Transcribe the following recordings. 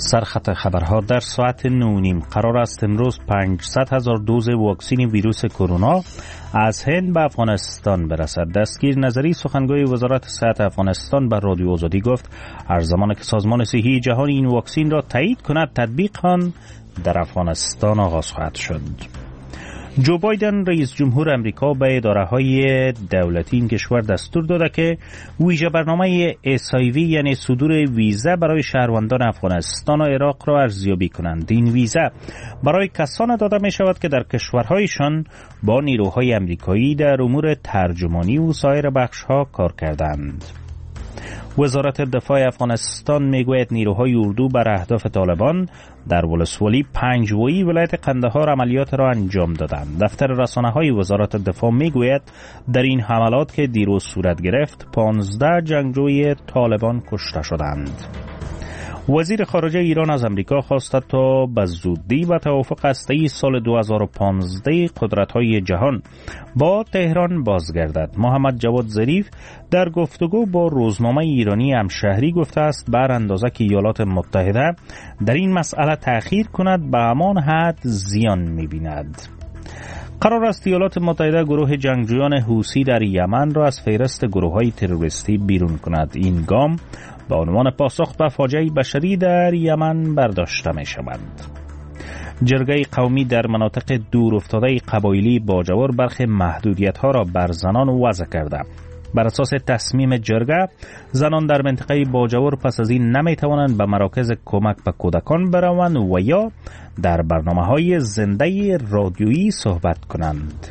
سرخط خبرها در ساعت 9:30 قرار است امروز 500,000 دوز واکسن ویروس کرونا از هند به افغانستان برسد. دستگیر نظری سخنگوی وزارت صحت افغانستان به رادیو آزادی گفت هر زمان که سازمان صحی جهانی این واکسن را تایید کند تطبیق آن در افغانستان آغاز خواهد شد. جو بایدن رئیس جمهور امریکا به اداره‌های دولتی این کشور دستور داده که ویژه برنامه SIV یعنی صدور ویزا برای شهروندان افغانستان و عراق را ارزیابی کنند. این ویزا برای کسانی داده می شود که در کشورهایشان با نیروهای امریکایی در امور ترجمانی و سایر بخش‌ها کار کردند. وزارت دفاع افغانستان میگوید نیروهای اردو بر اهداف طالبان در ولسوالی پنجوایی ولایت قندهار عملیات را انجام دادند. دفتر رسانه‌های وزارت دفاع میگوید در این حملات که دیروز صورت گرفت 15 جنگجوی طالبان کشته شدند. وزیر خارجه ایران از امریکا خواسته تا به زودی به توافق هسته‌ای سال 2015 قدرت‌های جهان با تهران بازگردد. محمد جواد ظریف در گفتگو با روزنامه ایرانی همشهری گفته است بر اندازه که ایالات متحده در این مسئله تأخیر کند به همان حد زیان می‌بیند. قرار است ایالات متحده گروه جنگجویان حوثی در یمن را از فهرست گروه‌های تروریستی بیرون کند. این گام به عنوان پاسخ به فاجعه بشری در یمن برداشته می شود. جرگه قومی در مناطق دور افتاده قبایلی باجور برخی محدودیت‌ها را بر زنان وضع کرده. بر اساس تصمیم جرگه زنان در منطقه باجور پس از این نمی توانند به مراکز کمک به کودکان بروند و یا در برنامه‌های زنده رادیویی صحبت کنند.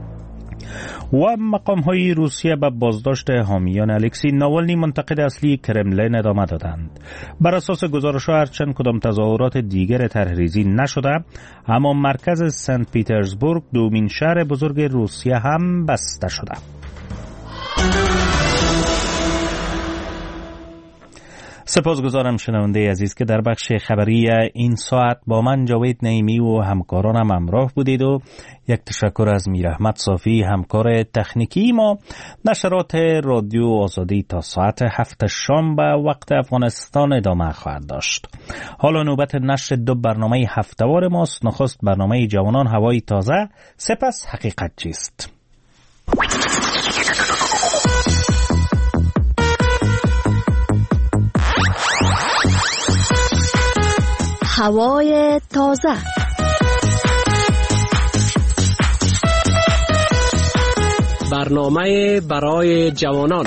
و مقام‌های روسیه به بازداشت حامیان الکسی ناولنی منتقد اصلی کرملین ادامه دادند. بر اساس گزارش‌ها هرچند کدام تظاهرات دیگر طرح‌ریزی نشده، اما مرکز سنت پیترزبورگ دومین شهر بزرگ روسیه هم بسته شده. سپاسگزارم شنونده عزیز که در بخش خبری این ساعت با من جاوید نعیمی و همکارانم همراه بودید و یک تشکر از میر احمد صافی همکار تکنیکی ما. نشرات رادیو آزادی تا ساعت 7 شام به وقت افغانستان ادامه خواهد داشت. حالا نوبت نشر دو برنامه هفته‌وار ماست. نخست برنامه جوانان هوای تازه، سپس حقیقت چیست. هوای تازه. برنامه برای جوانان.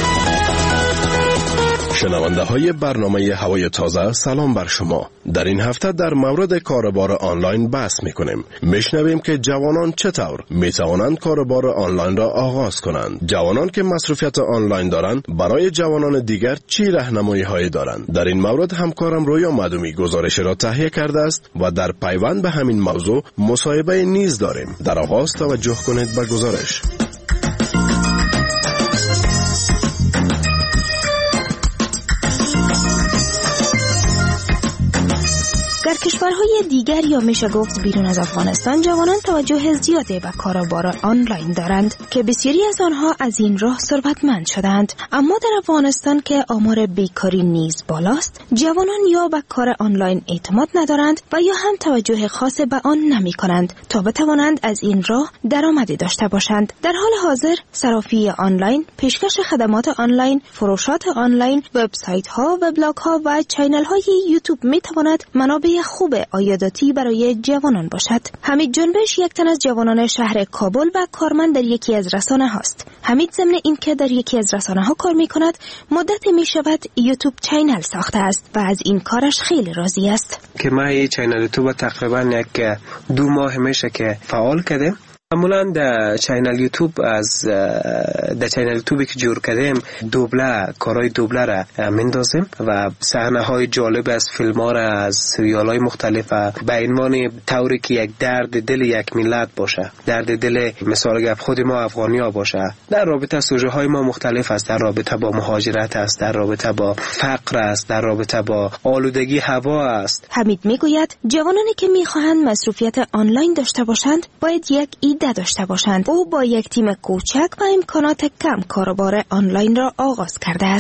شنونده های برنامه هوای تازه، سلام بر شما. در این هفته در مورد کاربار آنلاین بحث میکنیم. میشنویم که جوانان چطور میتوانند کاربار آنلاین را آغاز کنند. جوانان که مصروفیت آنلاین دارند برای جوانان دیگر چی راهنمایی هایی دارند. در این مورد همکارم رویا مدومی گزارش را تهیه کرده است و در پیوند به همین موضوع مصاحبه نیز داریم. در آغاز توجه کنید به گزارش. در کشورهای دیگر یا میشه گفت بیرون از افغانستان جوانان توجه زیادی به کاربار آنلاین دارند که بسیاری از آنها از این راه ثروتمند شدند. اما در افغانستان که آمار بیکاری نیز بالاست، جوانان یا به کار آنلاین اعتماد ندارند و یا هم توجه خاص به آن نمی کنند تا بتوانند از این راه درآمدی داشته باشند. در حال حاضر صرافی آنلاین، پیشکش خدمات آنلاین، فروشات آنلاین، وبسایت ها، وبلاگ ها و چینل های یوتیوب می تواند منابع خوب عایداتی برای جوانان باشد. حمید جنبش یک تن از جوانان شهر کابل و کارمند در یکی از رسانه هاست. حمید ضمن این که در یکی از رسانه ها کار می کند، مدتی می شود یوتیوب چینل ساخته است و از این کارش خیلی راضی است. که ما این چینل یوتیوب تقریبا یک 2 ماه میشه که فعال کردیم. معمولا در چینل یوتیوب در چینل یوتیوبی که جور کردیم کارهای دوبله را میندازیم و صحنه های جالب از فیلم ها را از سریال های مختلف به عنوان طوری که یک درد دل یک ملت باشه، درد دل مثال گپ خود ما افغانی ها باشه. در رابطه سوژه های ما مختلف است، در رابطه با مهاجرت است، در رابطه با فقر است، در رابطه با آلودگی هوا است. حمید میگوید جوانانی که میخواهند مصروفیت آنلاین داشته باشند باید یک ایده داشته باشند. او با یک تیم کوچک و امکانات کم کاربار آنلاین را آغاز کرده است.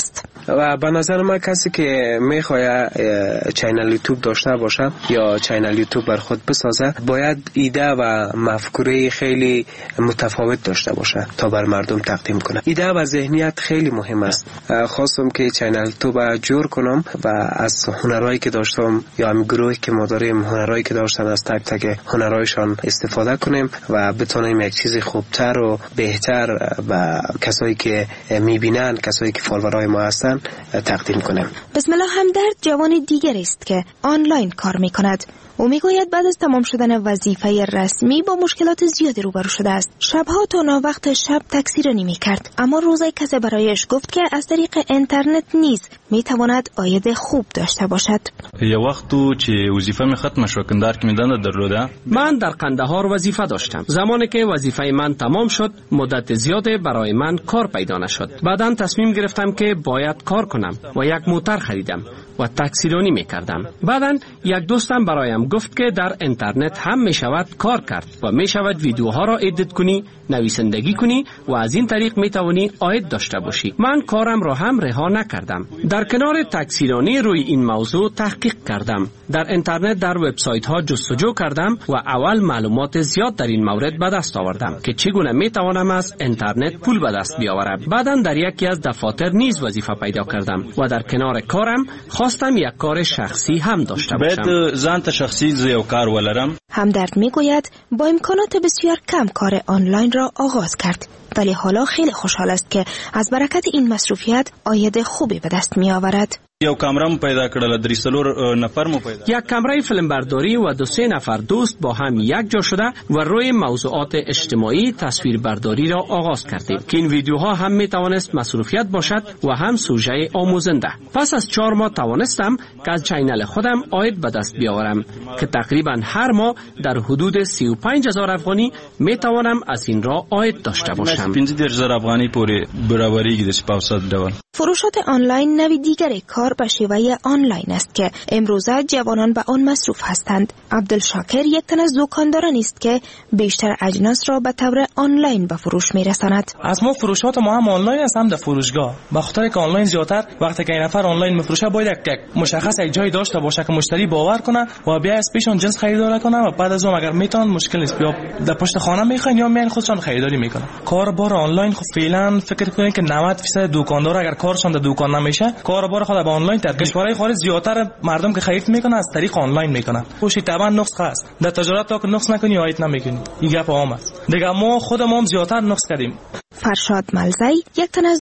و به نظر من کسی که میخواد چینل یوتیوب داشته باشه یا چینل یوتیوب بر خود بسازه باید ایده و مفکوره خیلی متفاوت داشته باشه تا بر مردم تقدیم کنه. ایده و ذهنیت خیلی مهم است. خواستم که چینل یوتیوب جور کنم و از هنرهایی که داشتم یا هم گروهی که ما داریم هنرهایی که داشتن از تک تک هنرهایشان استفاده کنیم و بتونیم یک چیز خوبتر و بهتر و کسایی که میبینن، کسایی که فالوورای ما هستن تقدیم کنیم. بسم الله همدرد جوان دیگر است که آنلاین کار میکند. او میگوید بعد از تمام شدن وظیفه رسمی با مشکلات زیادی روبرو شده است. شبها تا ناوقت شب تکثیرانی میکرد، اما روزی کسی برایش گفت که از طریق اینترنت نیز میتواند عاید خوب داشته باشد. یه وقتو چې وظیفه می ختم شو کندار کې می دنده درلوده. من در قندهار وظیفه داشتم. زمانی که وظیفه من تمام شد مدت زیادی برای من کار پیدا نشد. بعداً تصمیم گرفتم که باید کار کنم و یک موتر خریدم و تکثیرانی میکردم. بعداً یک دوستم برایم گفت که در اینترنت هم میشود کار کرد و میشود ویدیوها را ادیت کنی، نویسندگی کنی و از این طریق میتوانی عاید داشته باشی. من کارم را هم رها نکردم. در کنار تکثیرانی روی این موضوع تحقیق کردم. در اینترنت در وبسایت ها جستجو کردم و اول معلومات زیاد در این مورد به دست آوردم که چگونه میتوانم از اینترنت پول به دست بیاورم. بعداً در یکی از دفاتر نیز وظیفه پیدا کردم و در کنار کارم خواستم یک کار شخصی هم داشته باشم. باید ځان ته شخصي یو کار ولرم. همدرد میگوید با امکانات بسیار کم کار آنلاین را آغاز کرد، ولی حالا خیلی خوشحال است که از برکت این مصروفیت عاید خوبی به دست می آورد. یو کامرا پیدا کړل، درې څلور نفر مو پیدا. یک کامرای فیلم برداری و 2-3 نفر دوست با هم یک جا شده و روی موضوعات اجتماعی تصویر برداری را آغاز کردیم که این ویدیوها هم می توانست مصروفیت باشد و هم سوژه آموزنده. پس از 4 ماه توانستم که از چینل خودم عاید به دست بیاورم که تقریبا هر ماه در حدود 35,000 افغانی می توانم از این را عاید داشته باشم. 15,000 افغانی پوری برابریږي د سپاوسات ډول. فروشات آنلاین نوع دیگر کار به شیوه آنلاین است که امروزه جوانان به آن مصروف هستند. عبدالشاکر یک تن از دکانداران است که بیشتر اجناس را به طور آنلاین به فروش میرساند. از ما فروشات ما هم آنلاین است هم در فروشگاه. به خاطر که آنلاین زیادتر وقتی که این نفر آنلاین میفروشه باید یک مشخص یک جای داشته باشه که مشتری باور کنه و بیا از پیشون جنس خریدار کنه و بعد از اون اگر میتونن مشکل نیست بیا در پشت خانه میخواین یا میان خودشون خریداری میکنن. کاربار آنلاین خب فعلا فکر کنین که 90% دکاندار اگر کارشون در دکان نمیشه کاربار خود به آنلاین در کشورهای خارج زیادتر مردم که خرید میکنن از طریق آنلاین میکنن. خوشی طبعا نقص هست. در تجارت تا که نقص نکنی عاید نمیکنی. این گپ عام است. دیگه ما خودمون زیادتر نقص کردیم. فرشاد ملزی یک تن از